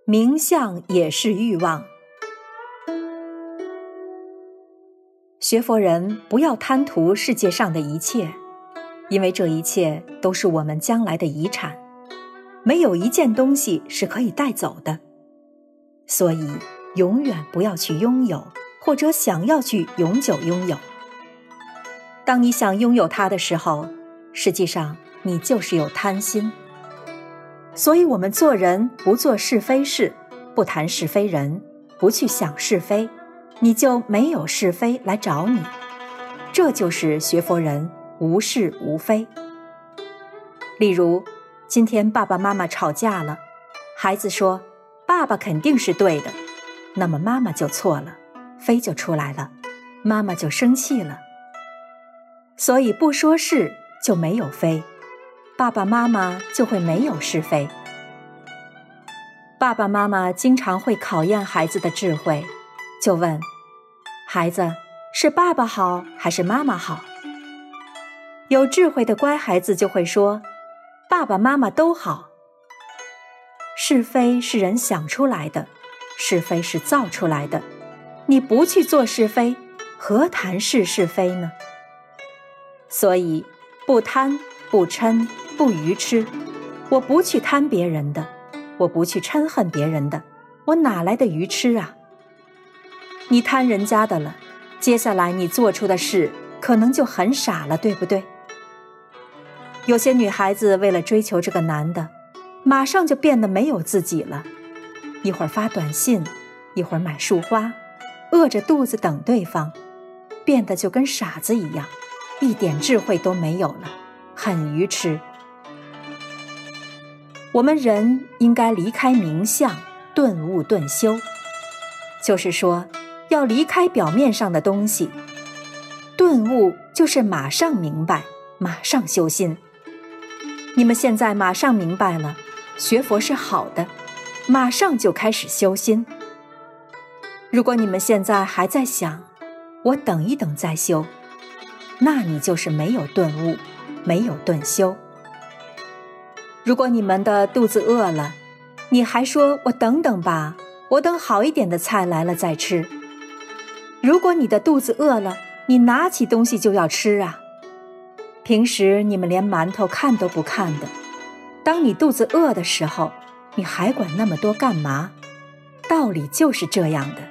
名相也是欲望。学佛人不要贪图世界上的一切，因为这一切都是我们将来的遗产，没有一件东西是可以带走的。所以永远不要去拥有，或者想要去永久拥有。当你想拥有它的时候，实际上你就是有贪心。所以我们做人不做是非事，不谈是非人，不去想是非，你就没有是非来找你。这就是学佛人无是无非。例如，今天爸爸妈妈吵架了，孩子说爸爸肯定是对的，那么妈妈就错了，非就出来了，妈妈就生气了。所以不说是就没有非，爸爸妈妈就会没有是非。爸爸妈妈经常会考验孩子的智慧，就问孩子，是爸爸好还是妈妈好？有智慧的乖孩子就会说，爸爸妈妈都好。是非是人想出来的，是非是造出来的，你不去做是非，何谈是是非呢？所以不贪不嗔不愚痴，我不去贪别人的，我不去嗔恨别人的，我哪来的愚痴啊？你贪人家的了，接下来你做出的事可能就很傻了，对不对？有些女孩子为了追求这个男的，马上就变得没有自己了，一会儿发短信，一会儿买束花，饿着肚子等对方，变得就跟傻子一样，一点智慧都没有了，很愚痴。我们人应该离开名相，顿悟顿修，就是说要离开表面上的东西。顿悟就是马上明白，马上修心。你们现在马上明白了，学佛是好的，马上就开始修心。如果你们现在还在想，我等一等再修，那你就是没有顿悟，没有顿修。如果你们的肚子饿了，你还说我等等吧，我等好一点的菜来了再吃。如果你的肚子饿了，你拿起东西就要吃啊。平时你们连馒头看都不看的，当你肚子饿的时候，你还管那么多干嘛？道理就是这样的。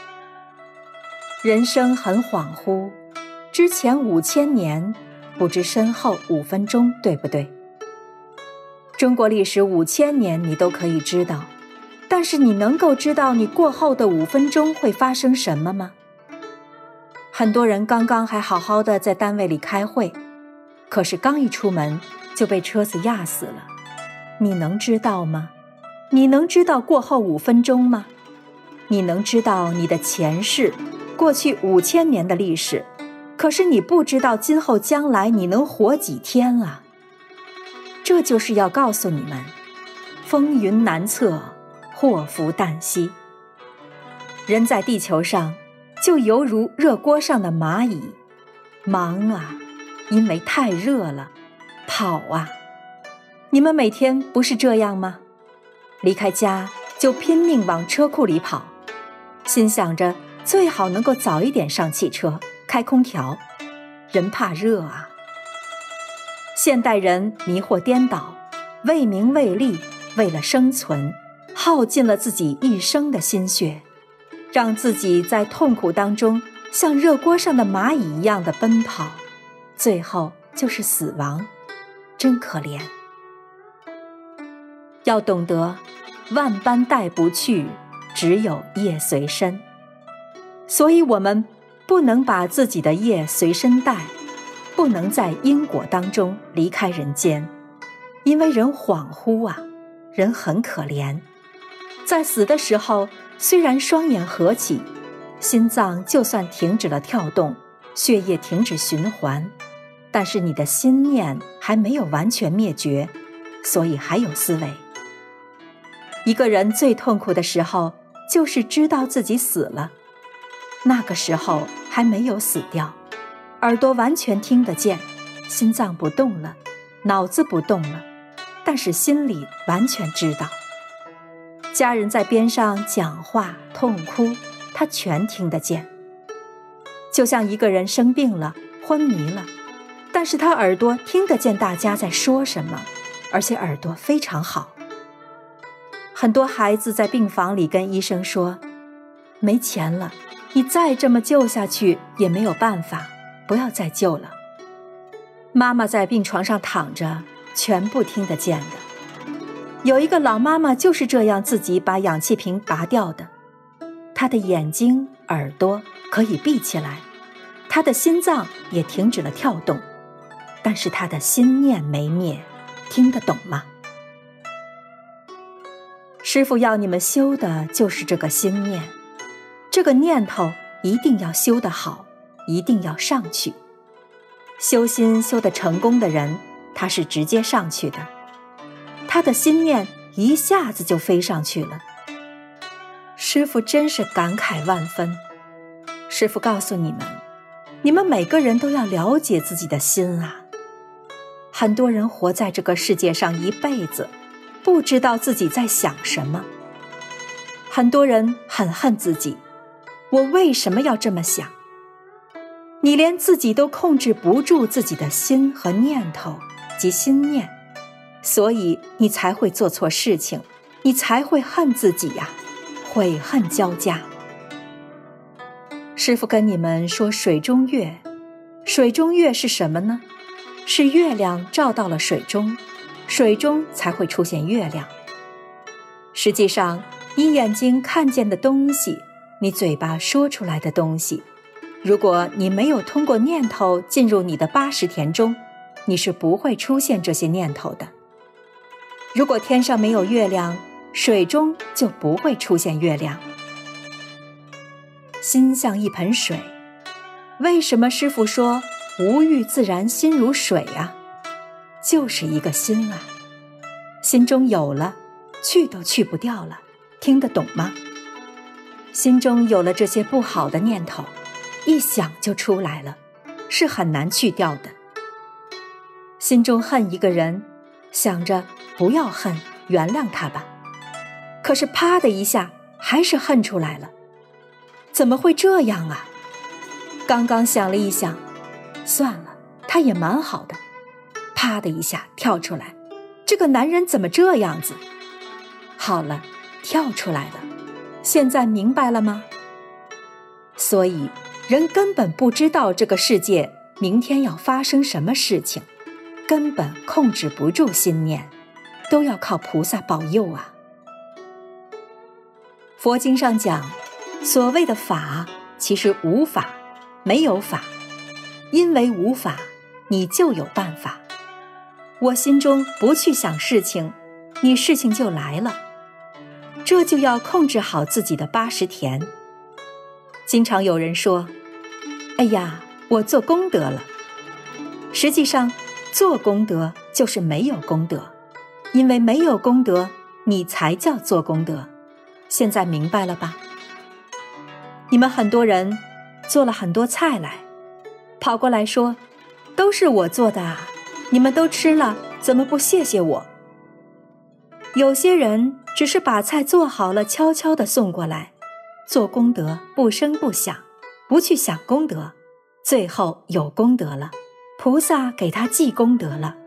人生很恍惚，之前5000年，不知身后5分钟，对不对？中国历史5000年你都可以知道，但是你能够知道你过后的5分钟会发生什么吗？很多人刚刚还好好的在单位里开会，可是刚一出门就被车子压死了，你能知道吗？你能知道过后5分钟吗？你能知道你的前世，过去5000年的历史，可是你不知道今后将来你能活几天啊。这就是要告诉你们，风云难测，祸福旦夕。人在地球上就犹如热锅上的蚂蚁，忙啊，因为太热了，跑啊。你们每天不是这样吗？离开家就拼命往车库里跑，心想着最好能够早一点上汽车，开空调，人怕热啊。现代人迷惑颠倒，为名为利，为了生存，耗尽了自己一生的心血，让自己在痛苦当中像热锅上的蚂蚁一样的奔跑，最后就是死亡，真可怜。要懂得万般带不去，只有业随身。所以我们不能把自己的业随身带，不能在因果当中离开人间，因为人恍惚啊，人很可怜。在死的时候，虽然双眼合起，心脏就算停止了跳动，血液停止循环，但是你的心念还没有完全灭绝，所以还有思维。一个人最痛苦的时候，就是知道自己死了，那个时候还没有死掉，耳朵完全听得见，心脏不动了，脑子不动了，但是心里完全知道。 家人在边上讲话痛哭，他全听得见。就像一个人生病了，昏迷了，但是他耳朵听得见大家在说什么，而且耳朵非常好。很多孩子在病房里跟医生说，没钱了，你再这么救下去也没有办法，不要再救了。妈妈在病床上躺着，全部听得见的。有一个老妈妈就是这样自己把氧气瓶拔掉的，她的眼睛、耳朵可以闭起来，她的心脏也停止了跳动，但是她的心念没灭，听得懂吗？师父要你们修的就是这个心念，这个念头一定要修得好，一定要上去。修心修得成功的人，他是直接上去的，他的心念一下子就飞上去了。师父真是感慨万分。师父告诉你们，你们每个人都要了解自己的心啊。很多人活在这个世界上一辈子，不知道自己在想什么。很多人很恨自己，我为什么要这么想？你连自己都控制不住自己的心和念头及心念，所以你才会做错事情，你才会恨自己呀，悔恨交加。师父跟你们说水中月，水中月是什么呢？是月亮照到了水中，水中才会出现月亮。实际上，你眼睛看见的东西，你嘴巴说出来的东西，如果你没有通过念头进入你的80田中，你是不会出现这些念头的。如果天上没有月亮，水中就不会出现月亮。心像一盆水，为什么师父说无欲自然心如水啊？就是一个心啊，心中有了，去都去不掉了，听得懂吗？心中有了这些不好的念头，一想就出来了，是很难去掉的。心中恨一个人，想着不要恨，原谅他吧，可是啪的一下还是恨出来了，怎么会这样啊？刚刚想了一想，算了，他也蛮好的，啪的一下跳出来，这个男人怎么这样子？好了，跳出来了，现在明白了吗？所以人根本不知道这个世界明天要发生什么事情，根本控制不住心念，都要靠菩萨保佑啊。佛经上讲，所谓的法，其实无法，没有法，因为无法，你就有办法。我心中不去想事情，你事情就来了。这就要控制好自己的80田。经常有人说，哎呀，我做功德了。实际上，做功德就是没有功德，因为没有功德，你才叫做功德。现在明白了吧？你们很多人做了很多菜来，跑过来说，都是我做的啊，你们都吃了，怎么不谢谢我？有些人只是把菜做好了，悄悄地送过来，做功德不声不响，不去想功德，最后有功德了，菩萨给他记功德了。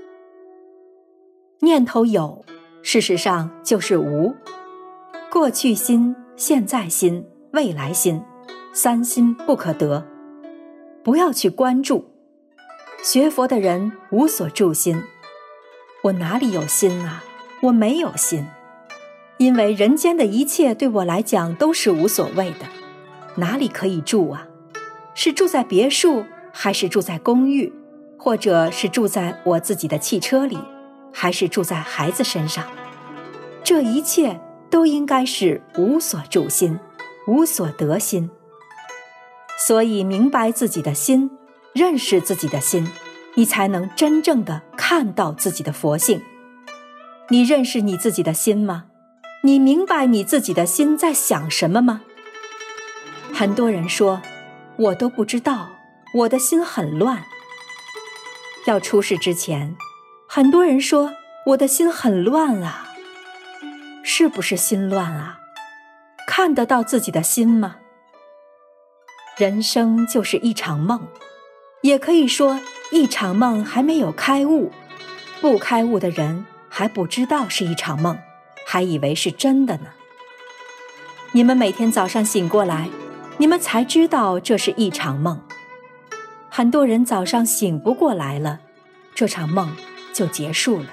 念头有，事实上就是无。过去心、现在心、未来心，三心不可得，不要去关注。学佛的人无所住心，我哪里有心啊？我没有心，因为人间的一切对我来讲都是无所谓的，哪里可以住啊？是住在别墅，还是住在公寓，或者是住在我自己的汽车里，还是住在孩子身上？这一切都应该是无所住心，无所得心。所以明白自己的心，认识自己的心，你才能真正的看到自己的佛性。你认识你自己的心吗？你明白你自己的心在想什么吗？很多人说，我都不知道，我的心很乱。要出世之前，很多人说我的心很乱啊。 是不是心乱啊？看得到自己的心吗？人生就是一场梦，也可以说一场梦还没有开悟，不开悟的人还不知道是一场梦，还以为是真的呢。你们每天早上醒过来，你们才知道这是一场梦。很多人早上醒不过来了，这场梦就结束了。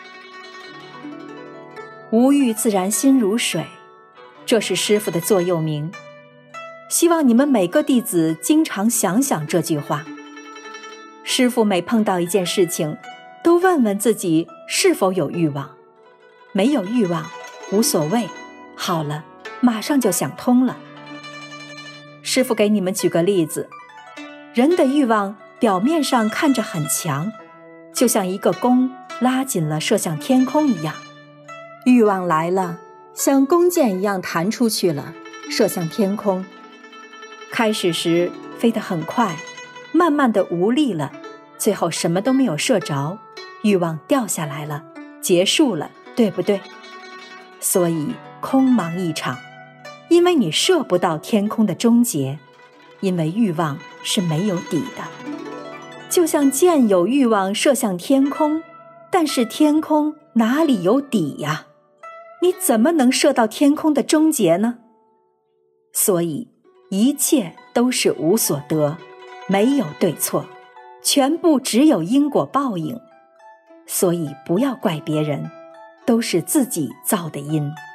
无欲自然心如水，这是师父的座右铭。希望你们每个弟子经常想想这句话。师父每碰到一件事情，都问问自己是否有欲望。没有欲望，无所谓，好了，马上就想通了。师父给你们举个例子，人的欲望表面上看着很强，就像一个弓拉紧了射向天空一样。欲望来了，像弓箭一样弹出去了，射向天空。开始时飞得很快，慢慢的无力了，最后什么都没有射着，欲望掉下来了，结束了，对不对？所以空茫一场，因为你射不到天空的终结，因为欲望是没有底的。就像箭有欲望射向天空，但是天空哪里有底呀？你怎么能射到天空的终结呢？所以一切都是无所得，没有对错，全部只有因果报应。所以不要怪别人，都是自己造的因。